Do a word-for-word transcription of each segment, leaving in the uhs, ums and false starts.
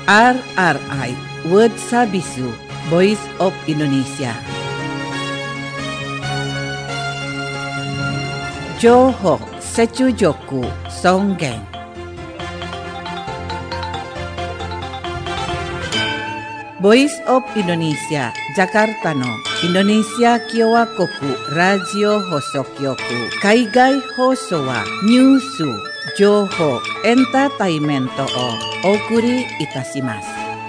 R R I World Sabisu Voice of Indonesia. Johok Secujoku Songgeng. Voice of Indonesia Jakarta no Indonesia Kyowa Koku Radio Hosokyoku Kaigai Hoso wa Nyusu Joho Entertainmento o Okuri Itashimasu.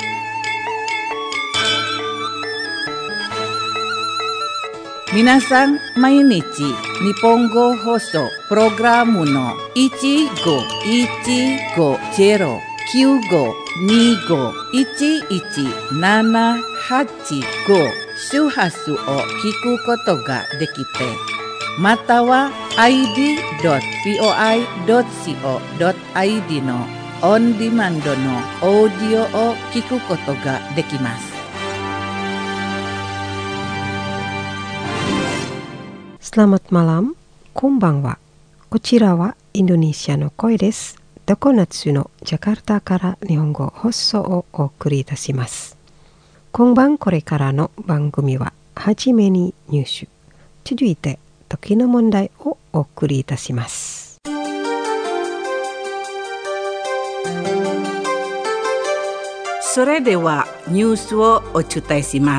Minasan mainichi Nihongo Hoso Programu no oneごいちごゼロきゅうごにごいちいちななはちご周波数を聞くことができて、または アイディードットブイオアイドットシーオードットアイディー のオンディマンドのオーディオを聞くことができます。 Selamat malam, konbanwa. こちらはインドネシアの声です。どこなつのジャカルタから日本語放送をお送りいたします。今晩これからの番組ははじめに入手、続いて時の問題をお送りいたします。 それではニュースをお伝えします。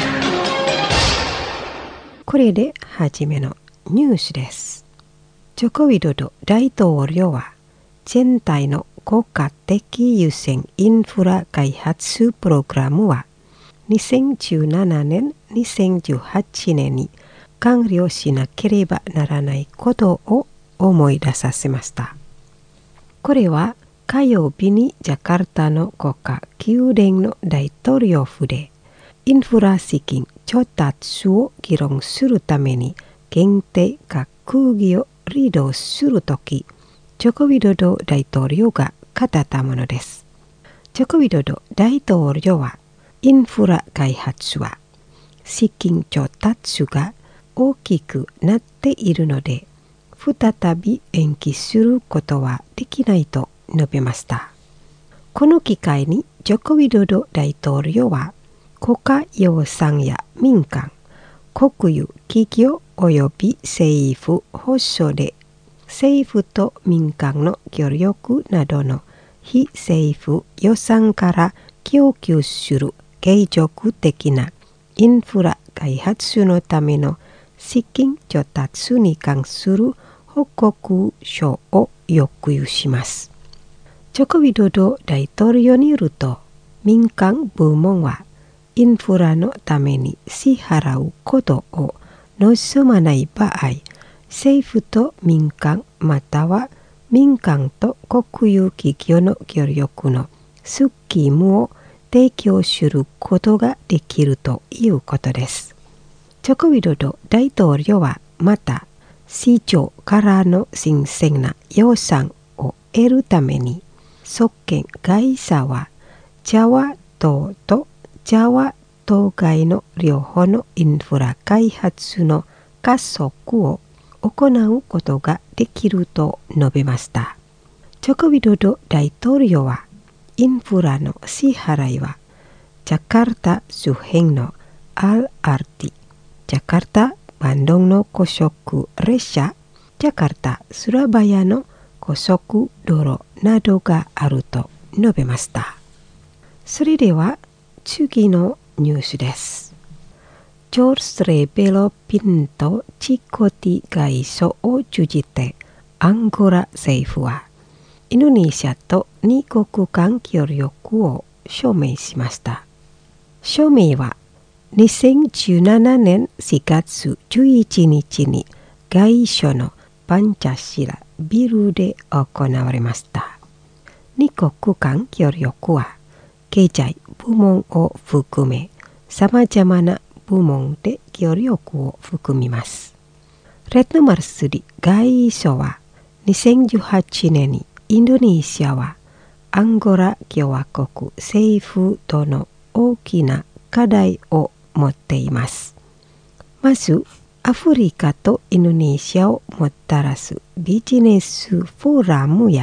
これではじめのニュースです。ジョコウィドド大統領は全体の国家的優先インフラ開発プログラムはにせんじゅうななねん、にせんじゅうはちねんに完了しなければならないことを思い出させました。これは火曜日にジャカルタの国家宮殿の大統領府でインフラ資金調達を議論するために限定閣議をリードするとき、ジョコウィドド大統領が語ったものです。ジョコウィドド大統領は、インフラ開発は資金調達が大きくなっているので、再び延期することはできないと述べました。この機会にジョコウィドド大統領は、国家予算や民間、国有企業及び政府保障で政府と民間の協力などの非政府予算から供給する継続的なインフラ開発のための資金調達に関する報告書を要求します。ジョコウィドド大統領によると、民間部門はインフラのために支払うことを望まない場合、政府と民間または民間と国有企業の協力のスキームを提供することができるということです。ジョコウィドド大統領はまた市場からの新鮮な予算を得るために側権会社はジャワ島とジャワ島外の両方のインフラ開発の加速を行うことができると述べました。ジョコウィドド大統領はインフラの支払いはジャカルタ周辺の アールアールティー、ジャカルタ・バンドンの高速列車、ジャカルタ・スラバヤの高速道路などがあると述べました。それでは次のニュースです。ジョルス・レベロ・ピント・チコティ外相を通じてアンゴラ政府はインドネシアと二国間協力を証明しました。証明はにせんじゅうななねんしがつじゅういちにちに外相のパンチャシラビルで行われました。二国間協力は経済部門を含め様々な部門で協力を含みます。レッドマルスリ外相はにせんじゅうはちねんにインドネシアはアンゴラ共和国政府との大きな課題を持っています。まず、アフリカとインドネシアをもたらすビジネスフォーラムや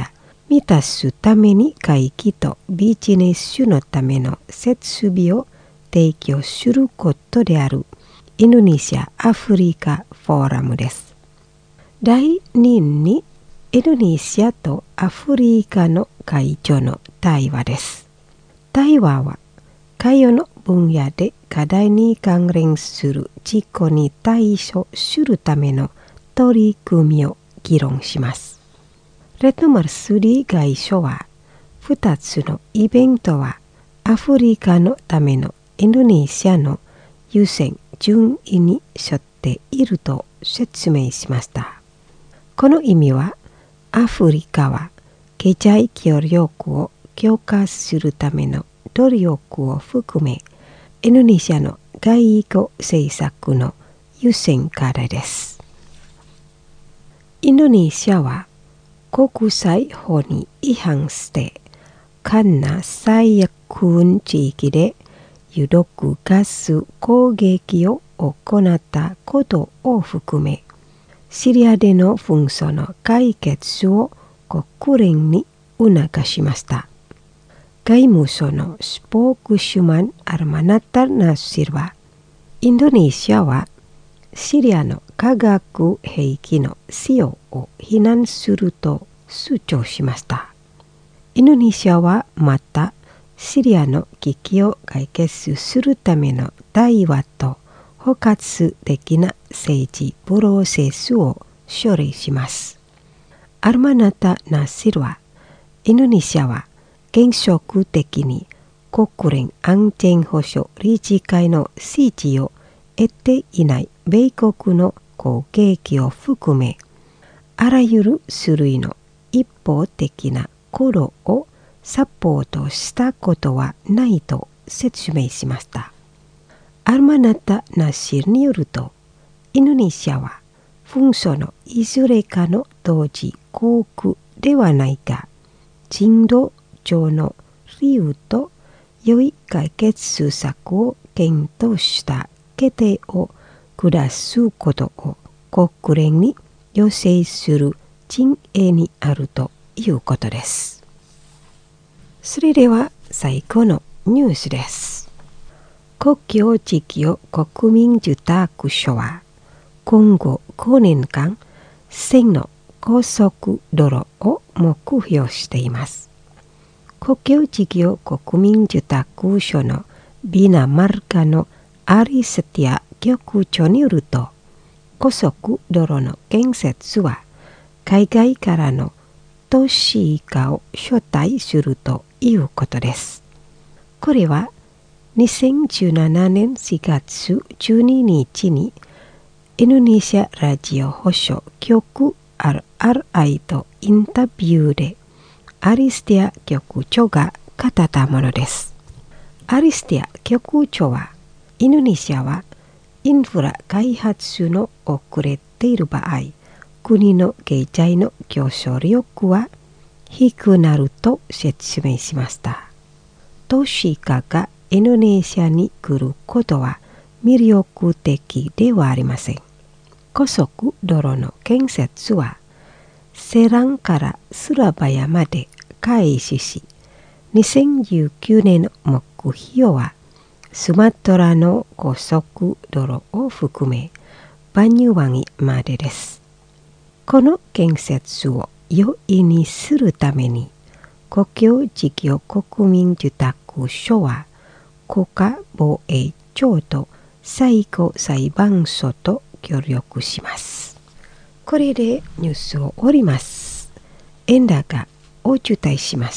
満たすために会期とビジネスのための設備を提供することであるインドネシア・アフリカフォーラムです。だいににインドネシアとアフリカの会長の対話です。対話は海洋の分野で課題に関連する事故に対処するための取り組みを議論します。レッドマルスリー外相はふたつのイベントはアフリカのためのインドネシアの優先順位に沿っていると説明しました。この意味はアフリカは経済協力を強化するための努力を含めインドネシアの外交政策の優先課題です。インドネシアは国際法に違反してカナ最悪地域で有毒ガス攻撃を行ったことを含めシリアでの紛争の解決を国連に促しました。外務省のスポークスマンアルマナタ・ナシルはインドネシアはシリアの化学兵器の使用を非難すると主張しました。インドネシアはまたシリアの危機を解決するための対話と包括的な政治プロセスを処理します。アルマナタ・ナシルはインドネシアは原則的に国連安全保障理事会の支持を得ていない米国の攻撃を含めあらゆる種類の一方的な行動をサポートしたことはないと説明しました。アルマナタ・ナシルによるとインドネシアは紛争のいずれかの同時降伏ではないが人道上の理由と良い解決策を検討した決定を下すことを国連に要請する陣営にあるということです。それでは最後のニュースです。国境地域国民住宅所は今後ごねんかんせんの高速道路を目標しています。国境地域国民住宅所のビナマルカのアリスティア局長によると高速道路の建設は海外からの投資家を招待するということです。これはにせんじゅうななねんしがつじゅうににちにインドネシアラジオ放送局 アールアールアイ とインタビューでアリスティア局長が語ったものです。アリスティア局長はインドネシアはインフラ開発の遅れている場合、国の経済の競争力は低くなると説明しました。投資家がインドネシアに来ることは魅力的ではありません。高速道路の建設はセランからスラバヤまで開始し、にせんじゅうきゅうねんの目標はスマトラの高速道路を含めバニュワギまでです。この建設を容易にするために国境地域国民住宅所は国家防衛庁と最高裁判所と協力します。これでニュースを終わります。円高を中退しました。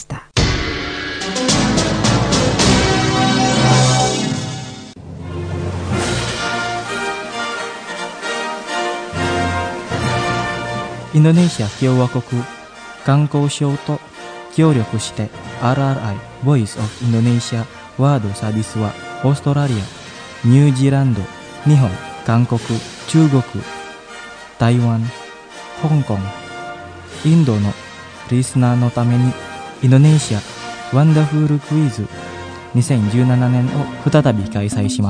インドネシア共和国観光省と協力して アールアールアイ Voice of Indonesia ワードサービスはオーストラリア、ニュージーランド、日本、韓国、中国、台湾、香港、インドのリスナーのためにインドネシアワンダフルクイズにせんじゅうななねんを再び開催します。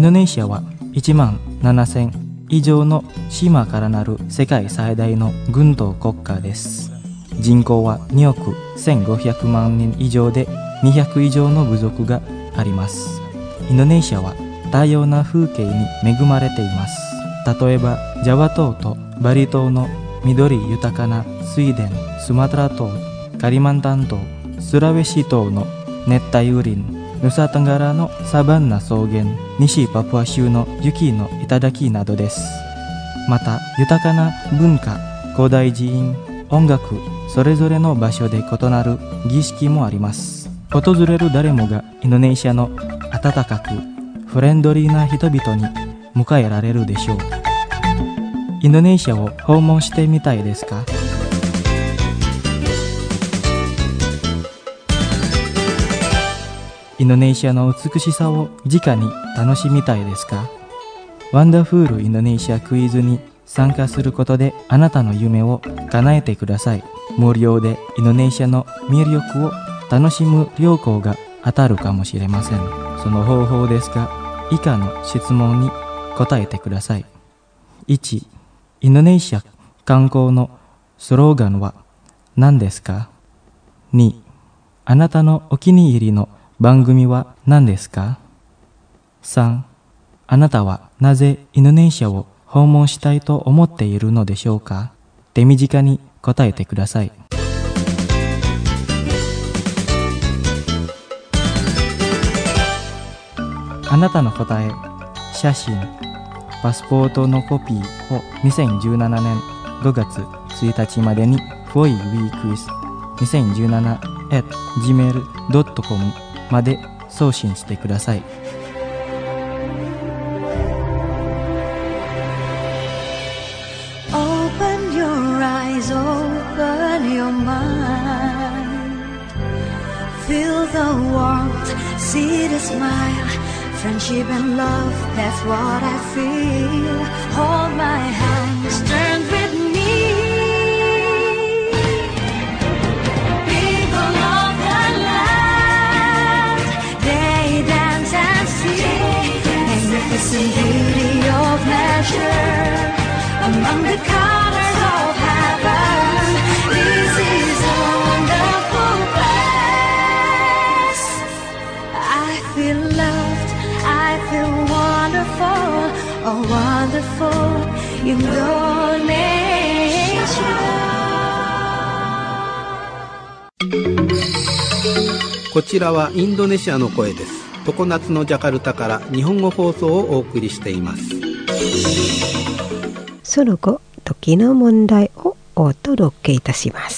ドネシアはいちまんななせん以上の島からなる世界最大の軍島国家です。人口はにおくせんごひゃくまんにん以上でにひゃく以上の部族があります。インドネシアは多様な風景に恵まれています。例えばジャワ島とバリ島の緑豊かな水田、スマトラ島、カリマンタン島、スラウェシ島の熱帯雨林、ヌサタンガラのサバンナ草原、西パプア州の雪の頂などです。また豊かな文化、古代寺院、音楽、それぞれの場所で異なる儀式もあります。訪れる誰もがインドネシアの温かくフレンドリーな人々に迎えられるでしょう。インドネシアを訪問してみたいですか？インドネシアの美しさを直に楽しみたいですか？ワンダフールインドネシアクイズに参加することであなたの夢を叶えてください。無料でインドネシアの魅力を楽しむ旅行が当たるかもしれません。その方法ですが、以下の質問に答えてください。いち、インドネシア観光のスローガンは何ですか？に、あなたのお気に入りの番組は何ですか？さん、あなたはなぜインドネシアを訪問したいと思っているのでしょうか？手短に答えてください。あなたの答え、写真、パスポートのコピーをにせんじゅうななねんごがつついたちまでに フォイウィークイズにせんじゅうなな アット ジーメール ドット コム まで送信してください。 Open your eyes, open your mind. Feel the warmth, see the smile.Friendship and love, that's what I feel. Hold my hands, turn with me. People of the land, they dance and sing. Magnificent beauty of nature, among the colors of heaven. This is a wonderful place. I feel loved.I feel wonderful, oh wonderful Indonesia. こちらはインドネシアの声です。常夏のジャカルタから日本語放送をお送りしています。 その後、時の問題をお届けいたします。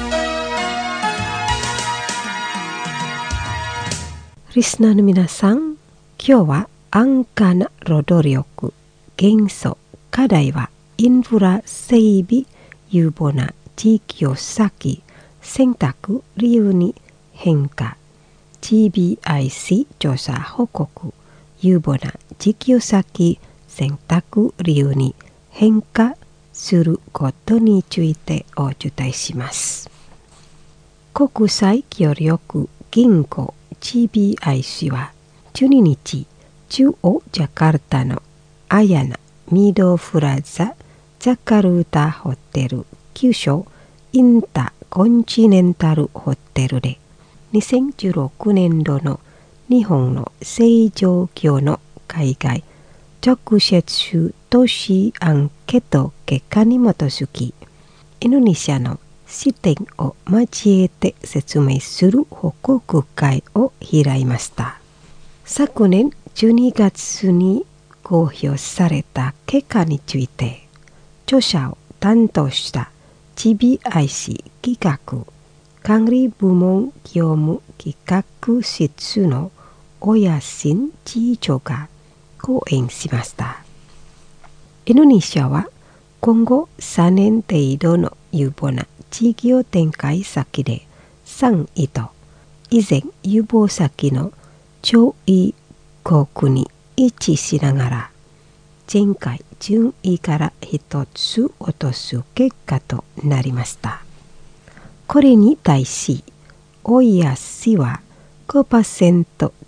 リスナーの皆さん、今日は安価な労働力、元素、課題はインフラ整備、有望な地域を先、選択理由に変化、ジービーアイシー 調査報告、有望な地域を先、選択理由に変化することについてお伝えします。国際協力銀行 ジービーアイシー はじゅうににち、中央ジャカルタのアヤナミドフラザジャカルタホテル旧称インタコンチネンタルホテルでにせんじゅうろくねんどの日本の正常況の海外直接都市アンケート結果に基づきインドネシアの視点を交えて説明する報告会を開きました。昨年じゅうにがつに公表された結果について著者を担当した ジービーアイシー 企画管理部門業務企画室の親新次長が講演しました。インドネシアは今後さんねん程度の有望な事業展開先でさんいと以前有望先の上位国に位置しながら前回順位から一つ落とす結果となりました。これに対し、おやしは ごパーセント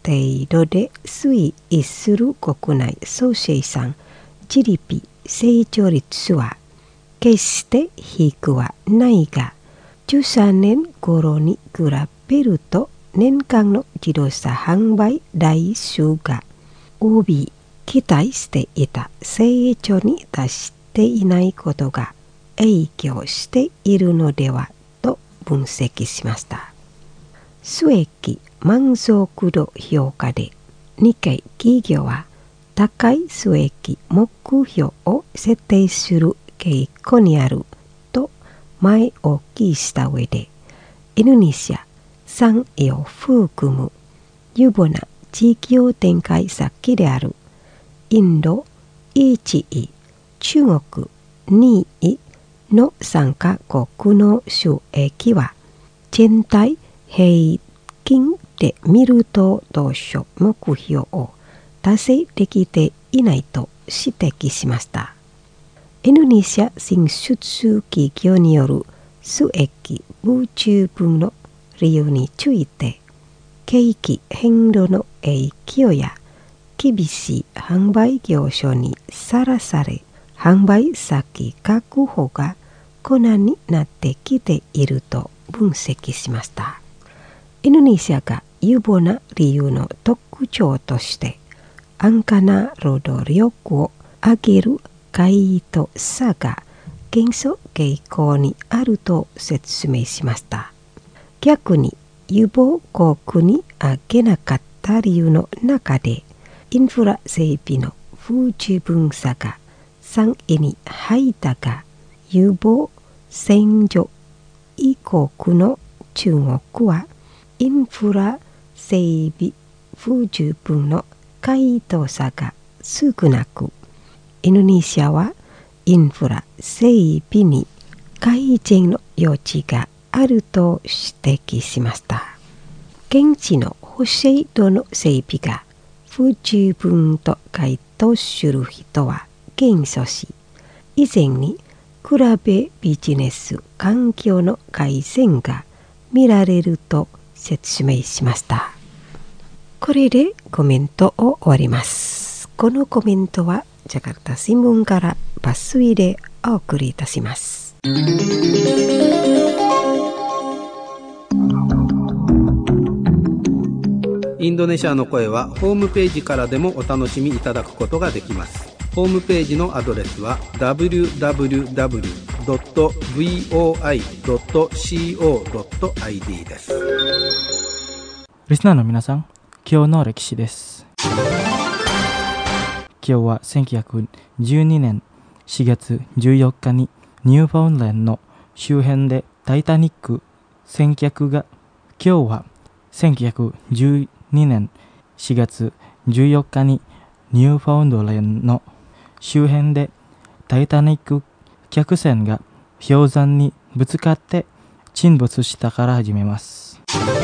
程度で推移する国内総生産 ジーディーピー 成長率は決して低くはないが、じゅうさんねん頃に比べると年間の自動車販売台数が及び期待していた成長に達していないことが影響しているのではと分析しました。収益満足度評価で日系企業は高い収益目標を設定する傾向にあると前置きした上で、インドネシア産業を含む有望な地域を展開先であるインドいちい、中国にいのさんカ国の収益は全体平均で見ると当初目標を達成できていないと指摘しました。インドネシア進出企業による収益不十分の理由について、景気変動の影響や厳しい販売業況にさらされ、販売先確保が困難になってきていると分析しました。インドネシアが有望な理由の特徴として、安価な労働力を上げる回答者が減少傾向にあると説明しました。逆に有望国に挙げなかった理由の中で、インフラ整備の不十分さがさんいに入ったが、有望先進以国の中国はインフラ整備不十分の回答者が少なく、インドネシアはインフラ整備に改善の余地があると指摘しました。現地の保制度の整備が不十分と回答する人は減少し、以前に比べビジネス環境の改善が見られると説明しました。これでコメントを終わります。このコメントはジャカルタ新聞から抜粋でお送りいたします。 インドネシアの声はホームページからでもお楽しみいただくことができます。ホームページのアドレスは ダブリューダブリューダブリュードットブイオーアイドットコードットアイディー です。 リスナーの皆さん、今日の歴史です。今日はせんきゅうひゃくじゅうにねんしがつじゅうよっかにニューファウンドランドの周辺でタイタニック船脚が、今日はせんきゅうひゃくじゅうにねんしがつじゅうよっかにニューファウンドランドの周辺でタイタニック客船が氷山にぶつかって沈没したから始めます。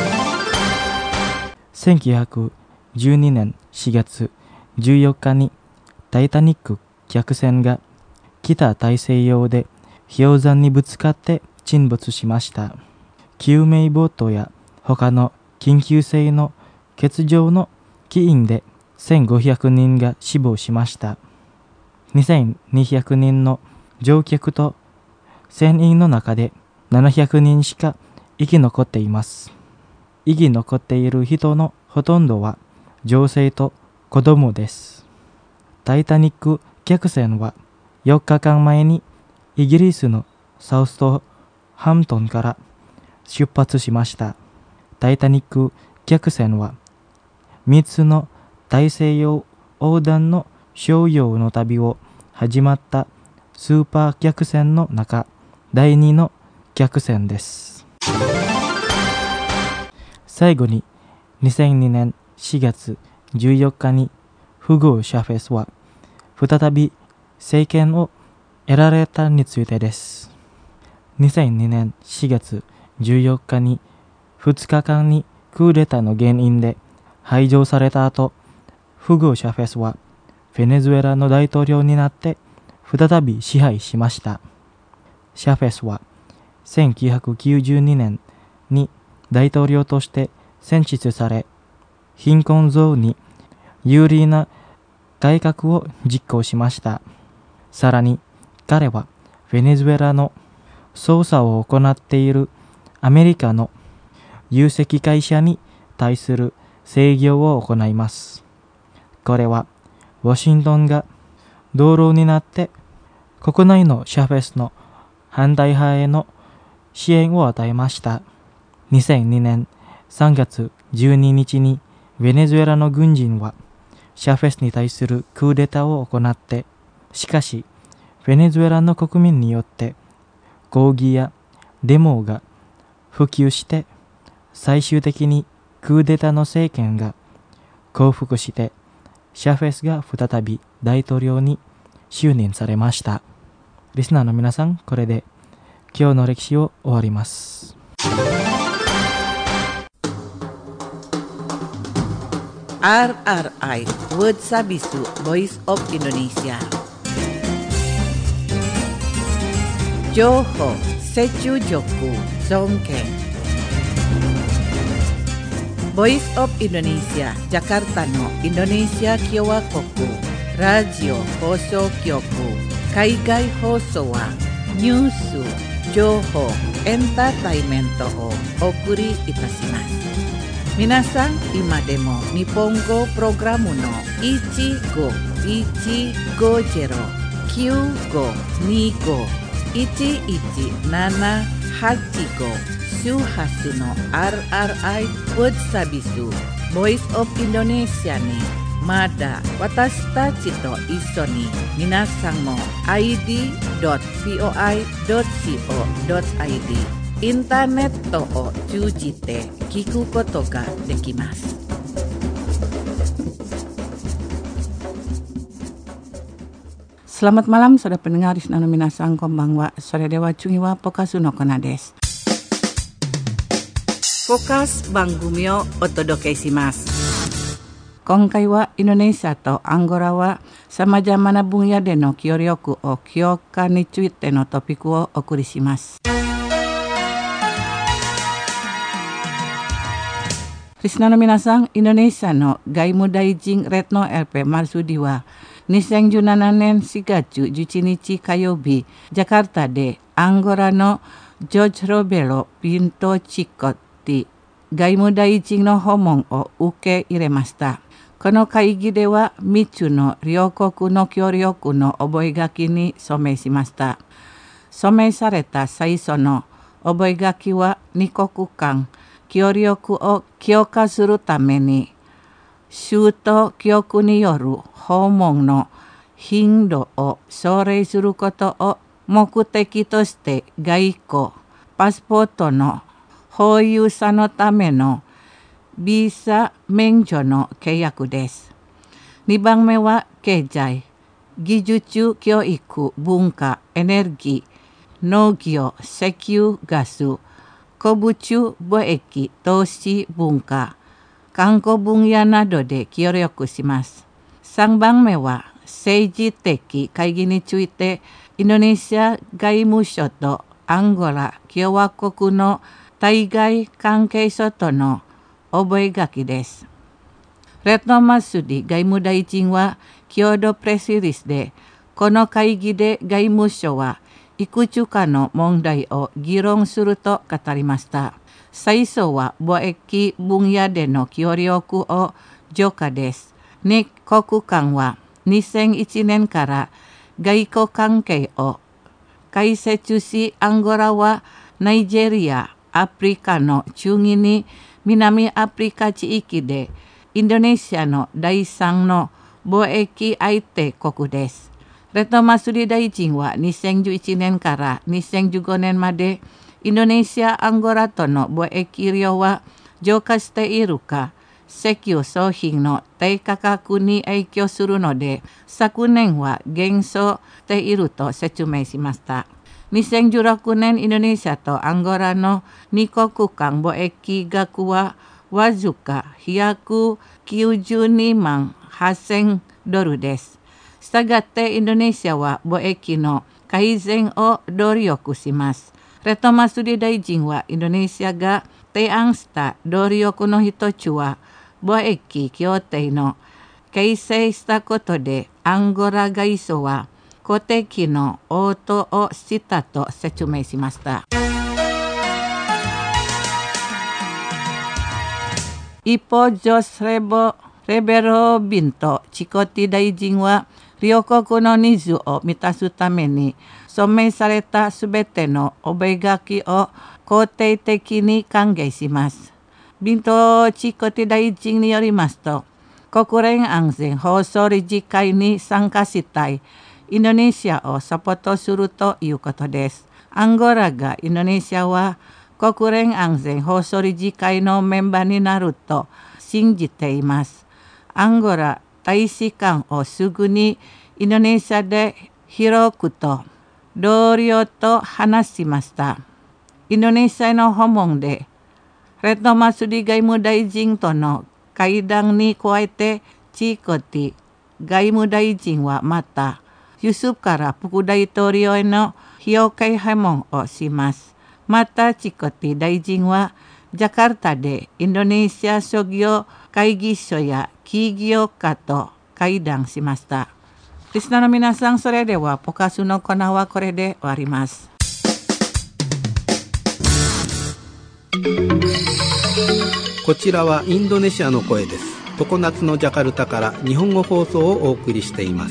せんきゅうひゃくじゅうにねんしがつじゅうよっかにタイタニック客船が北大西洋で氷山にぶつかって沈没しました。救命ボートや他の緊急性の欠場の起因でせんごひゃくにんが死亡しました。にせんにひゃくにんの乗客と船員の中でななひゃくにんしか生き残っています。生き残っている人のほとんどは女性と子供です。タイタニック客船はよっかかんまえにイギリスのサウストハンプトンから出発しました。タイタニック客船はみっつの大西洋横断の商用の旅を始まったスーパー客船の中だいにの客船です。最後ににせんにねんしがつじゅうよっかにフグー・シャフェスは再び政権を得られたについてです。にせんにねんしがつじゅうよっかにふつかかんにクーデターの原因で排除された後、フグー・シャフェスはベネズエラの大統領になって再び支配しました。シャフェスはせんきゅうひゃくきゅうじゅうにねんに大統領として選出され、 貧困増に有利な改革を実行しました。さらに彼はベネズエラの捜査を行っているアメリカの有識会社に対する制御を行います。これはワシントンが同僚になって国内のシャフェスの反対派への支援を与えました。にせんにねんさんがつじゅうににちにベネズエラの軍人はシャフェスに対するクーデターを行って、しかしベネズエラの国民によって抗議やデモが普及して最終的にクーデターの政権が降伏してシャフェスが再び大統領に就任されました。リスナーの皆さん、これで今日の歴史を終わります。 アールアールアイ Word Sabisu Voice of Indonesia 情報、セチュジョク、ゾンケVoice of Indonesia Jakartaのインドネシア共和国ラジオ放送局海外放送はニュース、情報、エンターテインメントをお送りいたします。皆さん、今でも日本語プログラムのいちごいちごゼロ きゅうごにご いちいちななはちご 周波数の アールアールアイ Word Sabisu Voice of Indonesia にまだ私たちと一緒に皆さんも アイディードットブイオーアイドットシーオードットアイディー インターネットを通じて聞くことができます。Selamat malam, saudara pendengarリスナーの皆さん、こんばんは。それでは次はフォーカスのコーナーです。フォーカス番組をお届けします。今回はインドネシアとアンゴラはさまざまな分野での協力を強化についてのトピックをお送りします。リスナーの皆さん、インドネシアの外務大臣レッノ エルピー マルスディはにせんじゅうななねんしがつじゅういちにち火曜日、ジャカルタでアンゴラのジョージ・ロベロ・ピント・チコッティ外務大臣の訪問を受け入れました。この会議ではみっつの両国の協力の覚書に署名しました。署名された最初の覚書はに国間協力を強化するために州と局による訪問の頻度を奨励することを目的として外交、パスポートの保有者のためのビザ免除の契約です。にばんめは経済、技術、教育、文化、エネルギー、農業、石油、ガス、鉱物、貿易、投資、文化、観光分野などで協力します。さんばんめは政治的会議についてインドネシア外務省とアンゴラ共和国の対外関係者との覚書です。レッノ・マスディ外務大臣は共同プレスリリースで、この会議で外務省はいくつかの問題を議論すると語りました。最初は貿易分野での協力を強化です。に国間はにせんいちねんから外交関係を開設し、アンゴラはナイジェリア、アフリカの中期に南アフリカ地域でインドネシアの第三の貿易相手国です。レッノ・マスディ大臣はにせんじゅういちねんからにせんじゅうごねんまでインドネシア・アンゴラとの貿易量は増加しているか、石油商品の低価格に影響するので、昨年は減少していると説明しました。にせんじゅうろくねんインドネシアとアンゴラのに国間貿易額はわずかひゃくきゅうじゅうにまんはっせんドルです。したがってインドネシアは貿易の改善を努力します。レッノ・マスディ大臣はインドネシアが提案した努力の一つは貿易協定の形成したことでアンゴラ外相は公的の応答をしたと説明しました。一方、ジョス・レボレベロビンとチコティ大臣は両国のニーズを満たすために署名されたすべての覚書を肯定的に歓迎します。ビンとチコティ大臣によりますと、国連安全保障理事会に参加したいインドネシアをサポートするということです。アンゴラがインドネシアは国連安全保障理事会のメンバーになると信じています。アンゴラ大使館をすぐにインドネシアで開くと同僚と話しました。インドネシアの訪問でレッドマスリ外務大臣との会談に加えてチコティ外務大臣はまたユスフから副大統領への評価訪問をします。またチコティ大臣はジャカルタでインドネシア商業会議所や企業家と会談しました。リスナーの皆さん、それではポカスのコーナーはこれで終わります。 こちらはインドネシアの声です。常夏のジャカルタから日本語放送をお送りしています。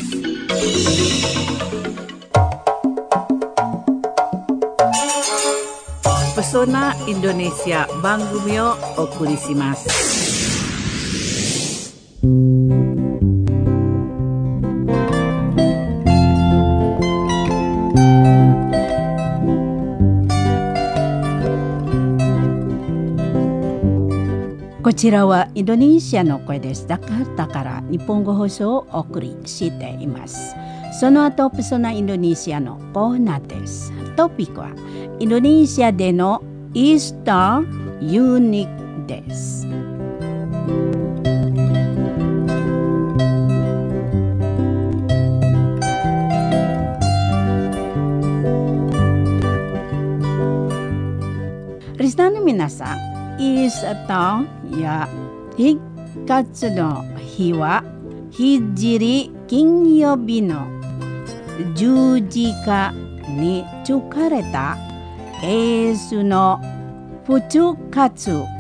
プソナインドネシア番組をお送りします。 こちらはインドネシアの声です。ジャカルタから日本語放送をお送りしています。その後、プソナインドネシアのコーナーです。トピックはインドネシアでのイースターユニークです。リスナーの皆さん、イースターや復活の日はヒジリ金曜日の十字架につかれたイエスの復活を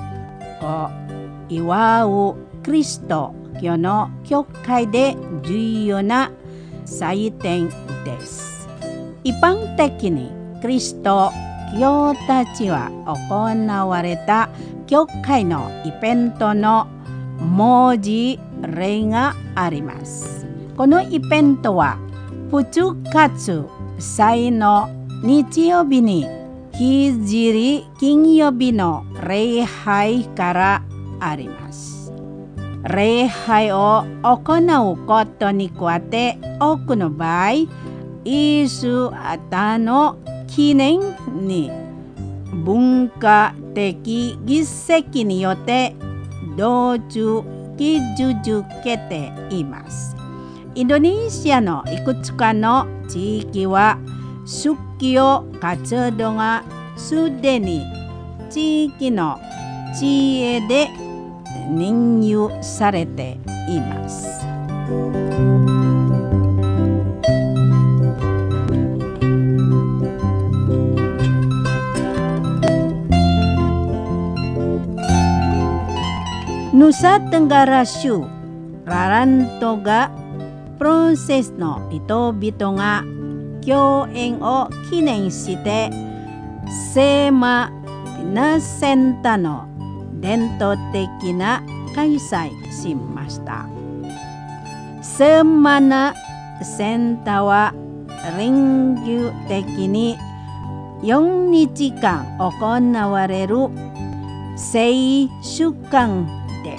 祝うクリスト教の教会で重要な祭典です。一般的にキリスト教たちは行われた教会のイベントの文字例があります。このイベントは復活祭の日曜日にヒジリ金曜日の礼拝からあります。礼拝を行うことに加えて多くの場合、イエス様の記念に文化的儀式によって同時に続けています。インドネシアのいくつかの地域は宗教活動がすでに地域の知恵で認有されています。Nusa Tenggara Shu, Rarantoga, Proses no Ito-bito nga Kyoeng o Kinen shite Sema Pinasenta no Dento teki na kaisai shimashita. Sema na senta wa Ringyu teki niよっかかん行われる聖週間です。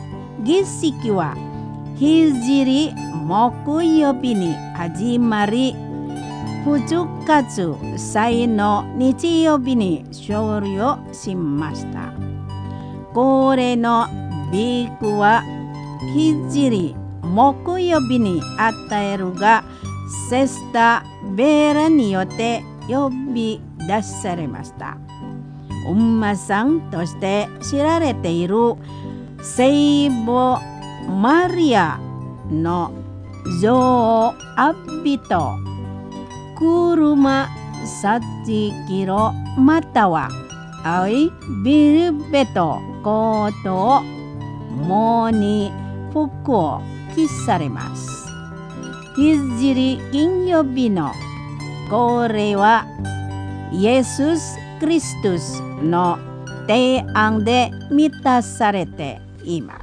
儀式はヒジリ木曜日に始まり、復活祭の日曜日に終了しました。これのビークはヒジリ木曜日に与えるが、セスタベーラによって呼び出されました。ウンマさんとして知られている聖母マリアの像を浴びと車さちキロまたは青いビルベとコートをもに服を着されます。聖金曜日のこれはイエス・キリストの提案で満たされています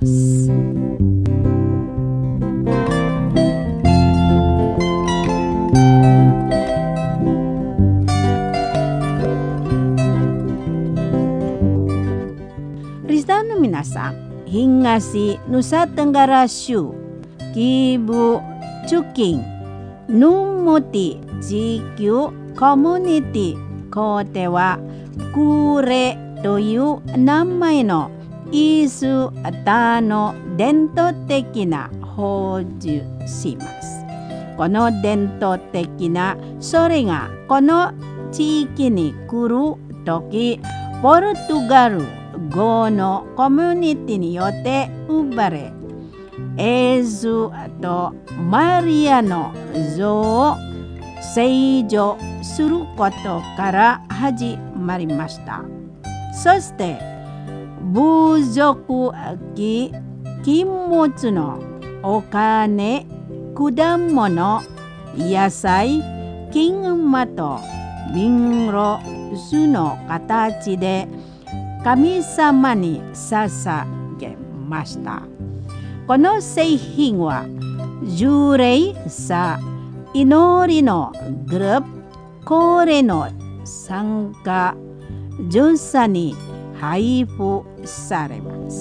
。Kristenの皆さん、東ヌサテンガラ州キブチュキンヌムティ地球コミュニティ校ではクレという名前のイースタの伝統的な宝珠します。この伝統的なそれがこの地域に来るときポルトガル語のコミュニティによって生まれ、エズとマリアの像を聖女することから始まりました。そして部族機禁物のお金、果物、野菜、金馬と瓶ロスの形で神様に捧げました。この製品は従礼さ祈りのグループ、これの参加巡査に配布されます。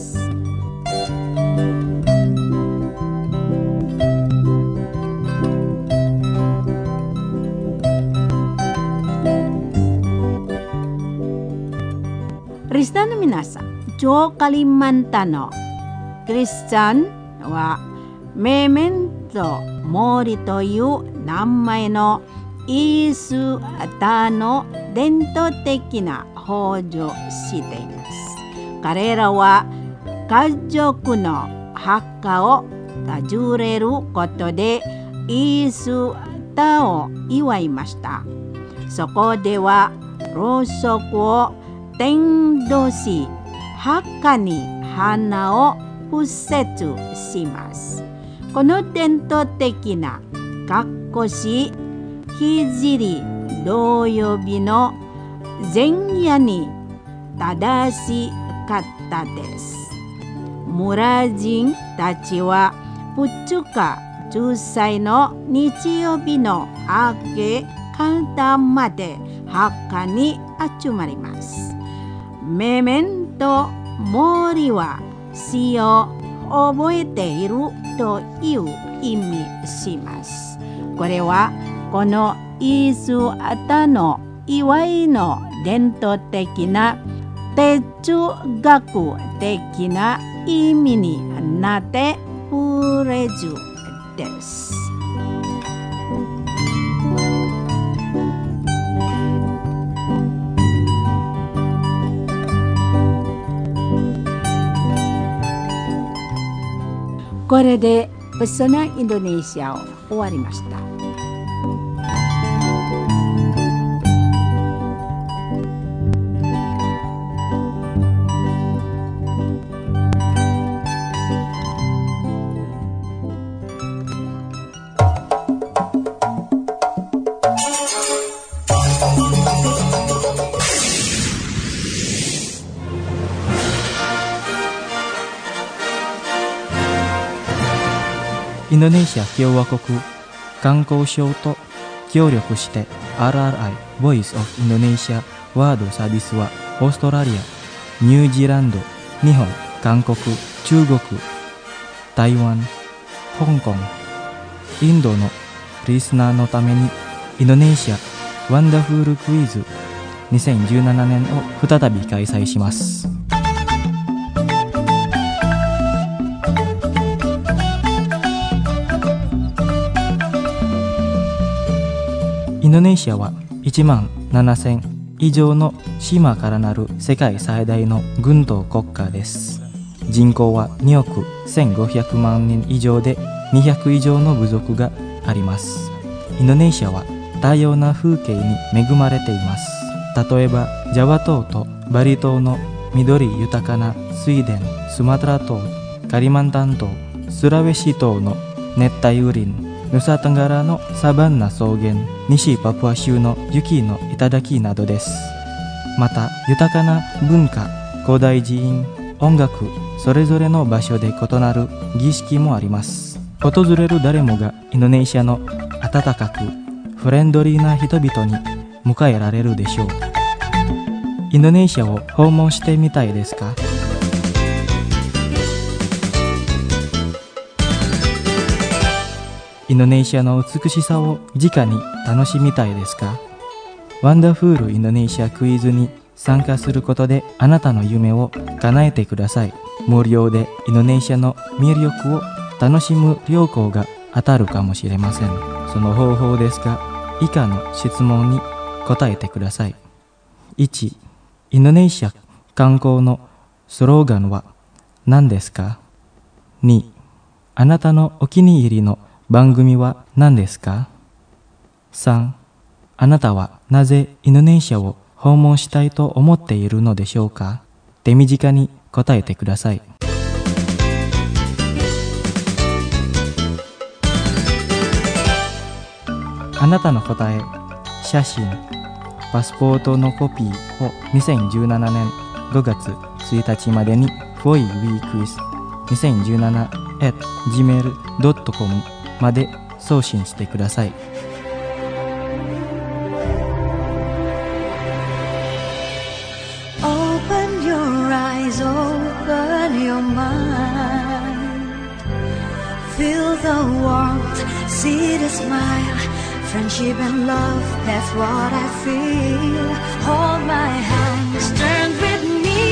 クリスチャンの皆さん、超カリマンタのクリスチャンはメメントモリという名前のイースタの伝統的な宝珠をしています。彼らは家族の墓を訪れることでイースタを祝いました。そこではろうそくを点灯し、墓に花を敷設します。この伝統的な格好し聖土曜日の前夜に正しかったです。村人たちはふつかじゅっさいの日曜日の明け方まで墓に集まります。メメントモリは死を覚えているという意味します。これはこのイースタの祝いの伝統的な哲学的な意味になってプレジュです。これでペソナインドネシアを終わりました。 インドネシア共和国観光省と協力して アールアールアイ Voice of Indonesia ワードサービスはオーストラリア、ニュージーランド、日本、韓国、中国、台湾、香港、インドのリスナーのためにインドネシアワンダフルクイズにせんじゅうななねんを再び開催します。インドネシアはいちまんななせん以上の島からなる世界最大の軍島国家です。 人口はにおくせんごひゃくまんにん以上でにひゃく以上の部族があります。インドネシアは多様な風景に恵まれています。例えばジャワ島とバリ島の緑豊かな水田、スマトラ島、カリマンタン島、スラウェシ島の熱帯雨林、ヌサトンガラのサバンナ草原、西パプア州の雪の頂などです。また豊かな文化、古代寺院、音楽、それぞれの場所で異なる儀式もあります。訪れる誰もがインドネシアの温かくフレンドリーな人々に迎えられるでしょう。インドネシアを訪問してみたいですか？インドネシアの美しさを直に楽しみたいですか？ワンダフールインドネシアクイズに参加することであなたの夢を叶えてください。無料でインドネシアの魅力を楽しむ旅行が当たるかもしれません。その方法ですが、以下の質問に答えてください。いち、インドネシア観光のスローガンは何ですか？に、あなたのお気に入りの番組は何ですか？さん、あなたはなぜインドネシアを訪問したいと思っているのでしょうか？手短に答えてください。あなたの答え、写真、パスポートのコピーをにせんじゅうななねんごがつついたちまでに フォーイウィークイズにせんじゅうなな アット ジーメール ドット コム まで送信してください。 Open your eyes, open your mind. Feel the warmth, see the smile. Friendship and love, that's what I feel. Hold my hands, turn with me.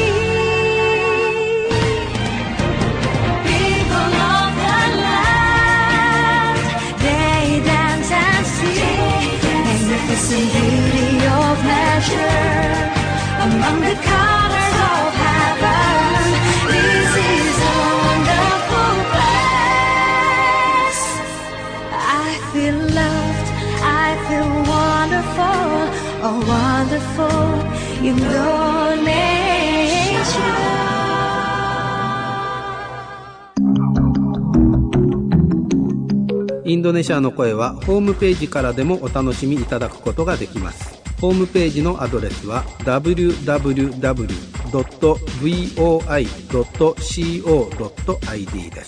People of the land, they dance and sing. Magnificent beauty of nature, among the colors of heaven. This is a wonderful place. I feel loved.I feel wonderful, oh wonderful Indonesia. インドネシアの声はホームページからでもお楽しみいただくことができます。ホームページのアドレスは ダブリューダブリューダブリュー ドット ブイオーアイ ドット コム ドット アイディー です。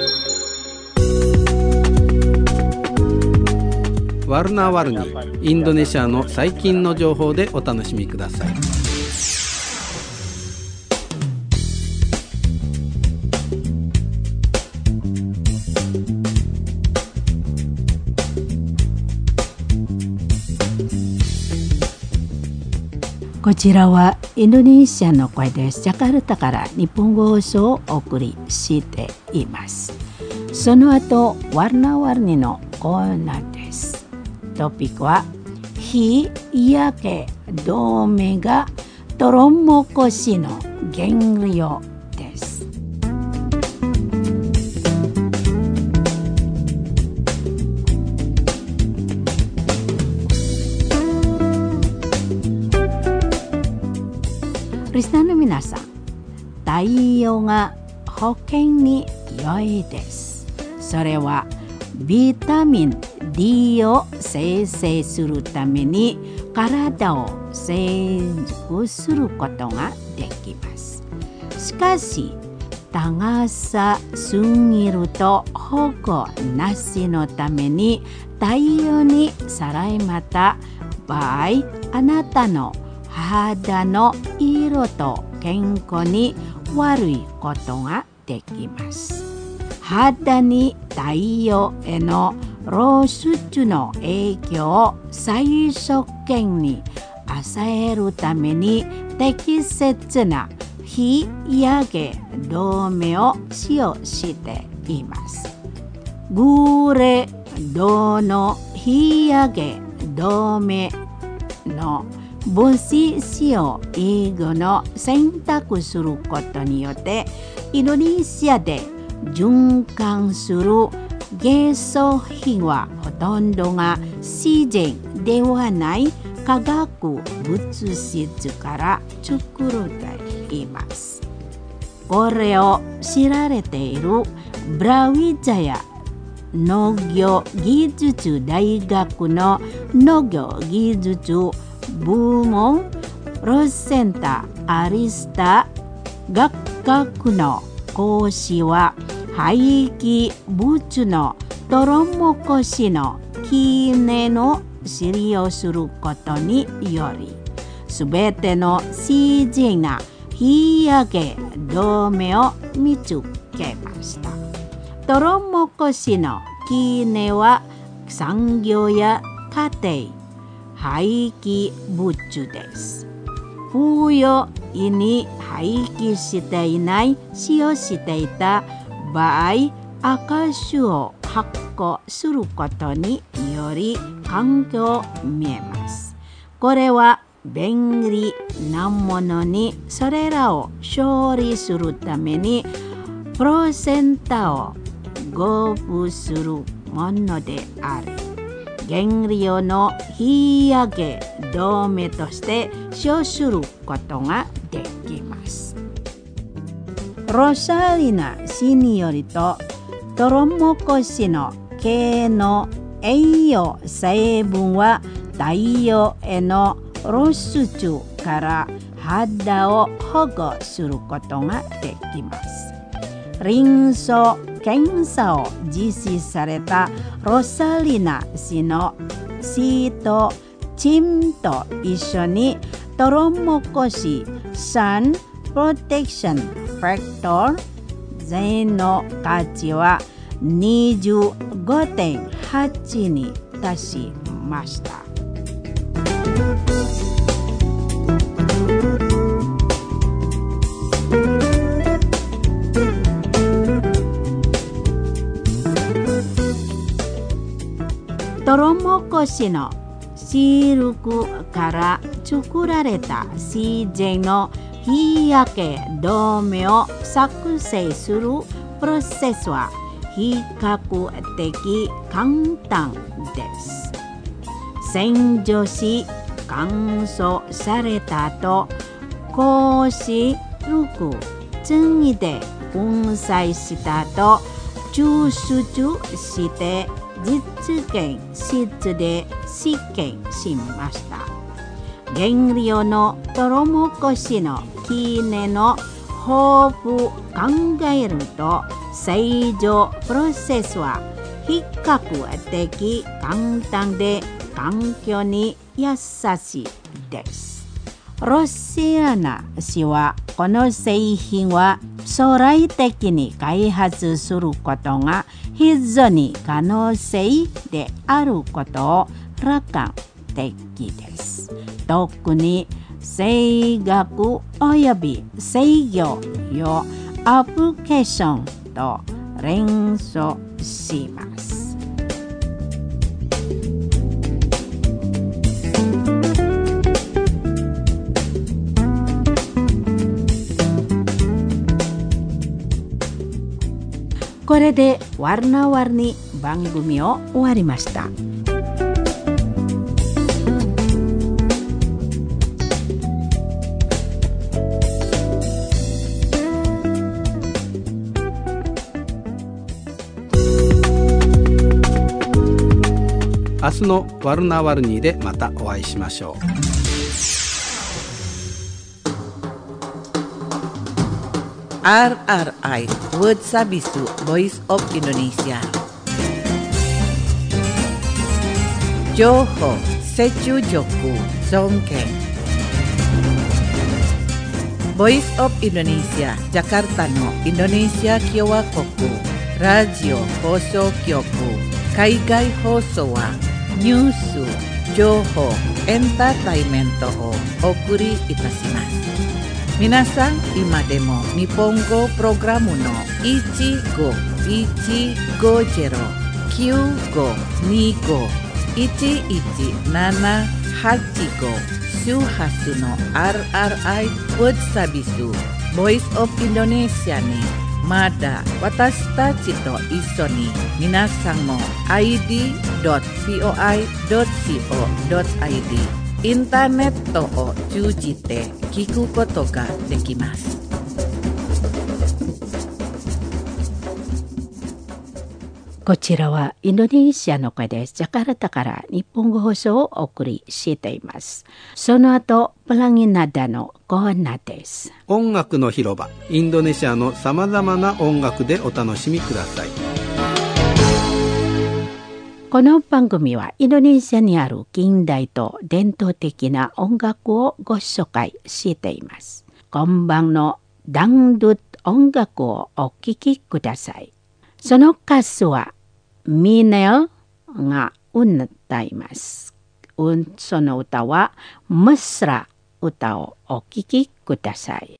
ワルナワルニ、インドネシアの最近の情報でお楽しみください。 こちらはインドネシアの声です。ジャカルタから日本語放送をお送りしています。その後、ワルナワルニのコーナーです。トピックは日焼け止めがトロモコシの原料です。リスナーの皆さん、太陽が保険に良いです。それはビタミン D を生成するために体を成熟することができます。しかし長さすぎると保護なしのために太陽にさらいまた場合、あなたの肌の色と健康に悪いことができます。肌に太陽への露出の影響を最小限に抑えるために適切な日焼け止めを使用しています。グレードの日焼け止めの分子詞を英語の選択することによってインドネシアで循環する芸術品はほとんどが自然ではない化学物質から作られています。これを知られているブラウィジャヤ農業技術大学の農業技術部門ロセンタ・アリスタ学学の講師は廃棄物のトロモコシの記念の知りをすることによりすべての自然な日焼け止めを見つけました。トロモコシの記念は産業や家庭廃棄物です。冬に廃棄していない使用していた場合、赤酒を発酵することにより環境を見えます。これは便利なものにそれらを処理するためにプロセンタを合布するものであり、原料の日焼け止めとして使用することができます。ロサリナ氏によると、トロモコシの毛の栄養成分は太陽への露出から肌を保護することができます。臨床検査を実施されたロサリナ氏のシートチンと一緒にトロモコシサンプロテクションファクト全の価値は にじゅうごてんはち に達しました。トロモコシのシルクから作られた自然の日焼け止めを作成するプロセスは比較的簡単です。洗浄し乾燥された後、こし力次で粉砕した後、抽出して実験室で試験しました。原料のトロモコシの記念の豊富考えると、洗浄プロセスは比較的簡単で環境に優しいです。ロシアナ氏はこの製品は将来的に開発することが非常に可能性であることを楽観的です。特に制学および制御用アプリケーションと連想します。これでワルナワルニ番組を終わりました。 明日のワルナワルニでまたお会いしましょう。 アールアールアイWord Sabisu Voice of Indonesia 情報接中力尊敬 Voice of Indonesia Jakarta のインドネシア共和国ラジオ放送局海外放送はニュース情報エンターテイメントをお送りいたします。皆さん今でも日本語プログラムのいちごいちごゼロ きゅうごにご いちいちななはちご Hasu no R R I World Sabisu Voice of Indonesia ni Mada watashi tachi to iso ni minasang mo I D dot voi dot co dot I D インターネットを通じて聞くことができます。 こちらはインドネシアの声です。ジャカルタから日本語放送をお送りしています。その後、プランギナダのコーナーです。 音楽の広場、インドネシアのさまざまな音楽でお楽しみください。 この番組はインドネシアにある近代と伝統的な音楽をご紹介しています。今晩のダンドゥ音楽をお聴きください。その歌手はミネルが歌います。その歌はムスラ歌をお聴きください。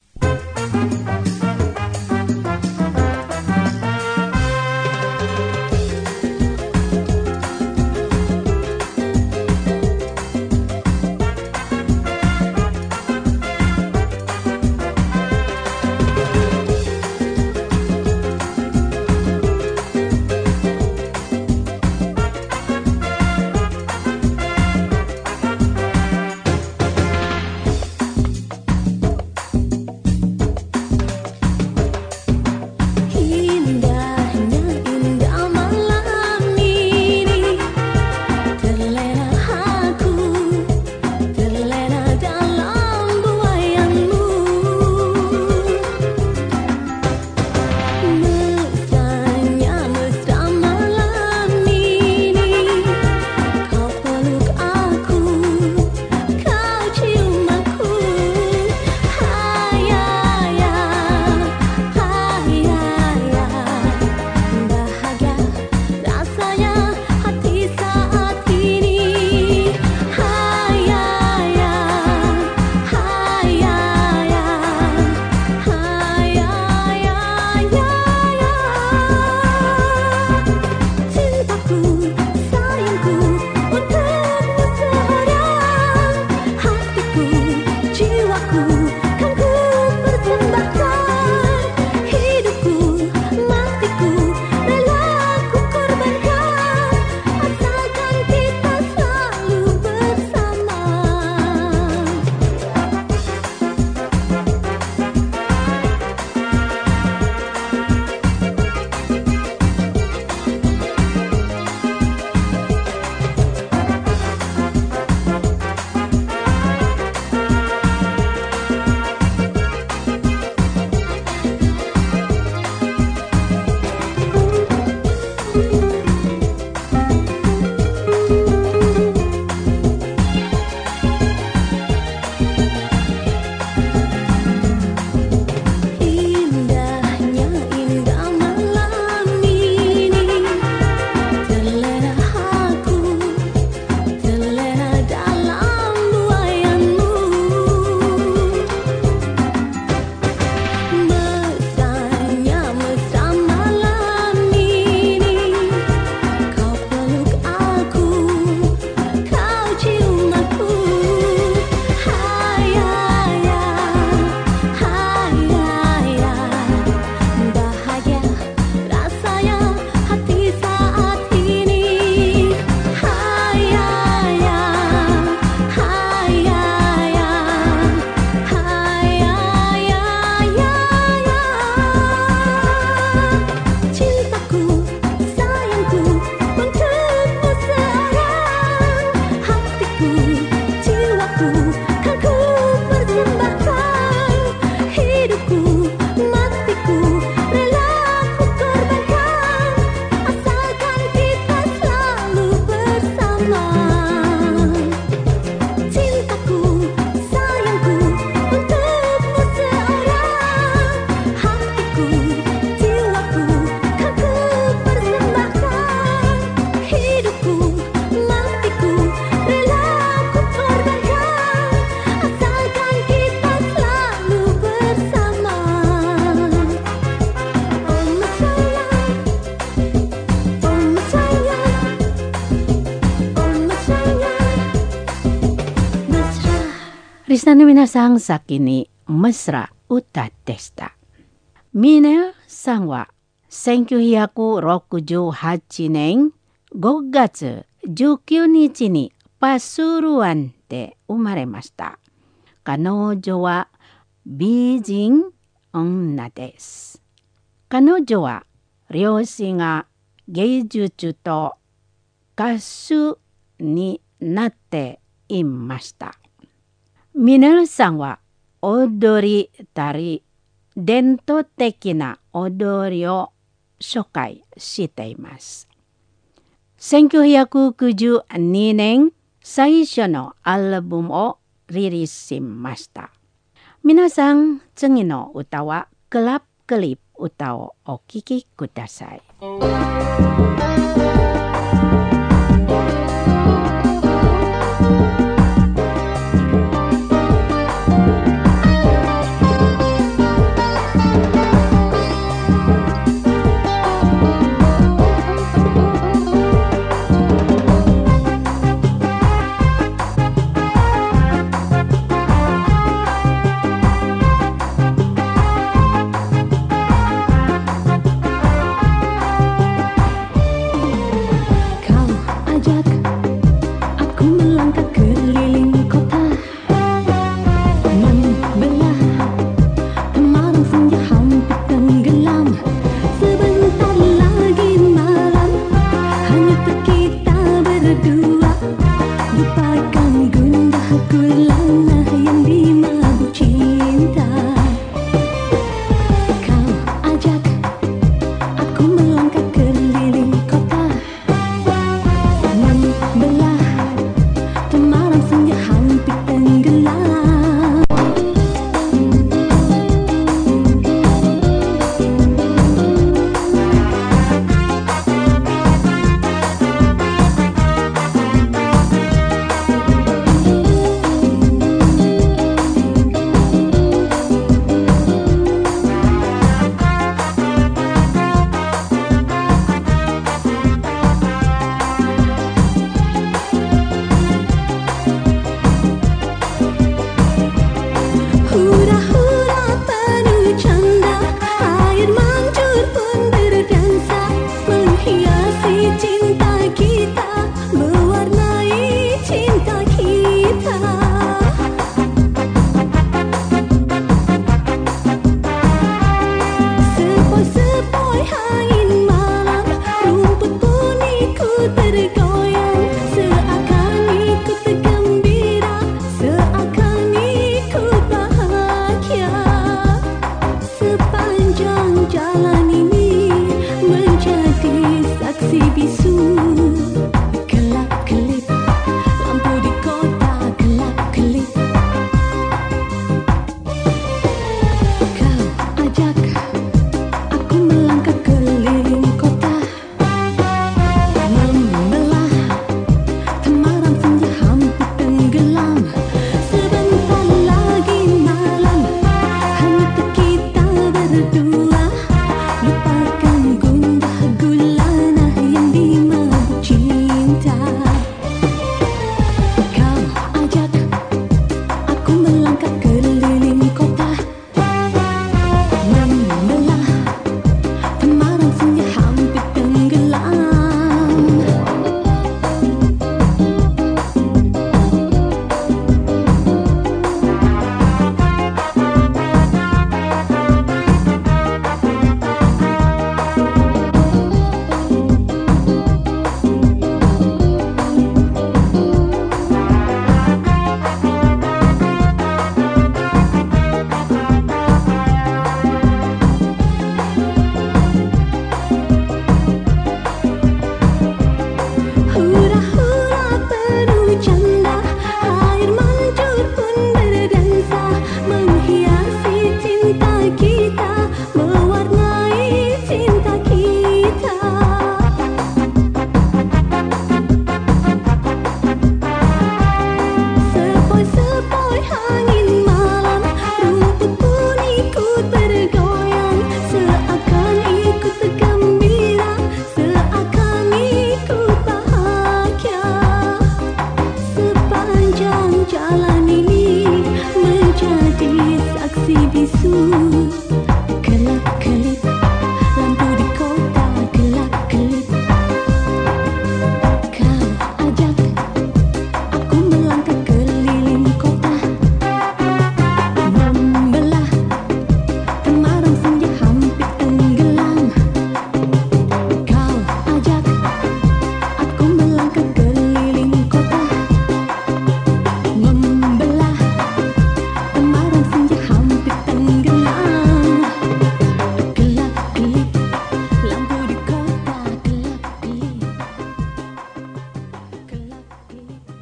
リスナーの皆さん、先にmesra歌でした。皆さんはせんきゅうひゃくろくじゅうはちねんごがつじゅうくにちにパスルアンで生まれました。彼女は美人女です。彼女は両親が芸術と歌手になっていました。皆さんは踊りたり伝統的な踊りを紹介しています。せんきゅうひゃくきゅうじゅうにねん最初のアルバムをリリースしました。皆さん、次の歌はクラップクリップ歌をお聴きください。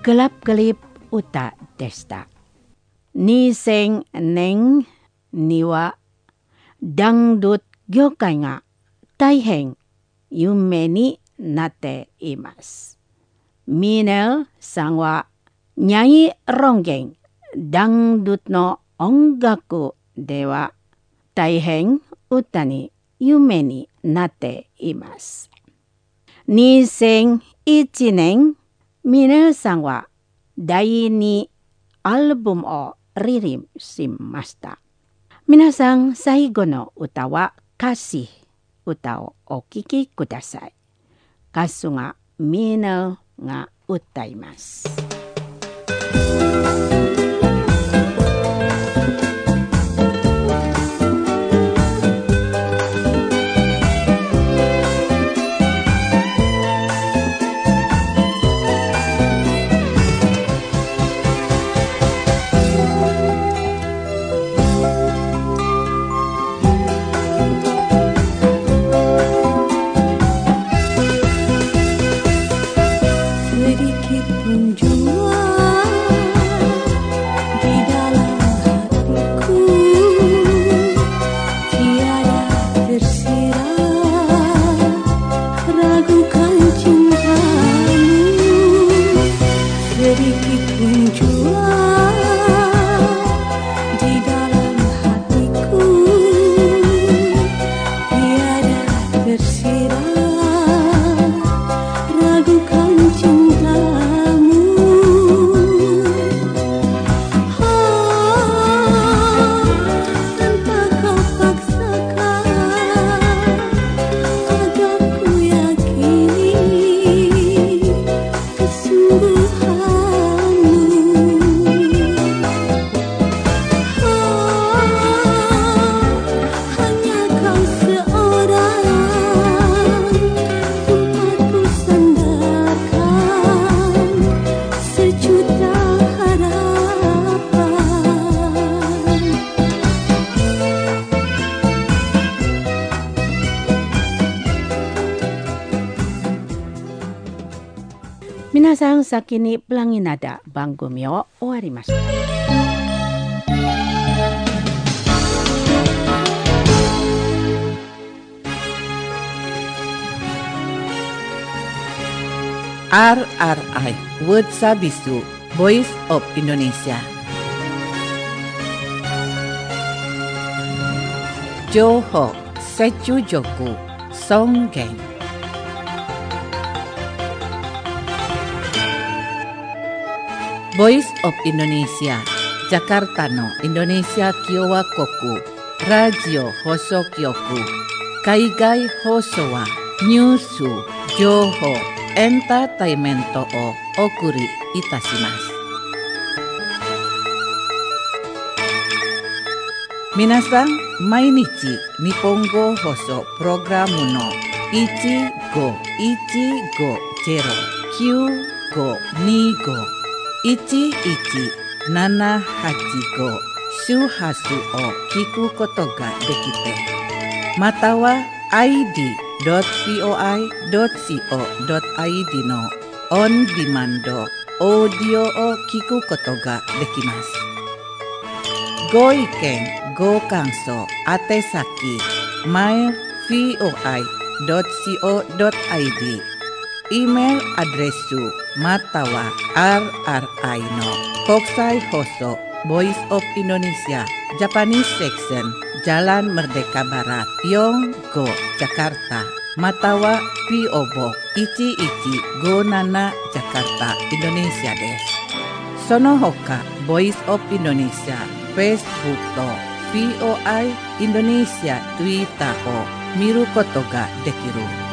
gelap-gelip uta desta. Niseng neng niwa dangdut gyokai nga taiheng yume ni nate imasu. Minel sangwa nyai ronggeng dangdut no ongaku dewa taiheng utani yume ni nate imasu. Niseng ichineng minel sangwa dai ni album o ririm shimashita. Minasang saigo no uta wa kasih uta o okiki kudasai. Kasu nga minel nga utaimasu. Minasang sakini pelangi nada banggumi o owarimasu. R R I Word Sabisu Voice of Indonesia. Johor Sechujoku Songgeng. Voice of Indonesia, Jakarta no Indonesia Kyowa Koku, Radio Hosokyoku, Kaigai Hosowa, Nyusu, Joho, Entertainmento o Okuri Itashimasu. Minasang, mainichi Nihongo Hoso Programu no ichi go ichi go zero kyu go ni go ichi ichi nana hachi go shuhasu o kiku koto ga dekite. Mata wa i d dot voi dot co dot i d no on demand audio o kiku koto ga dekimasu. Go iken, go kanso, atesaki, mail voi dot co dot i d. Email adresu matawa rri no Kokusai Hoso Voice of Indonesia Japanese Section Jalan Merdeka Barat Yonggo Jakarta. Matawa P O Box ichi ichi go nana Jakarta Indonesia desu. Sono hoka Voice of Indonesia Facebook to V O I Indonesia Twitter o miru koto ga dekiru.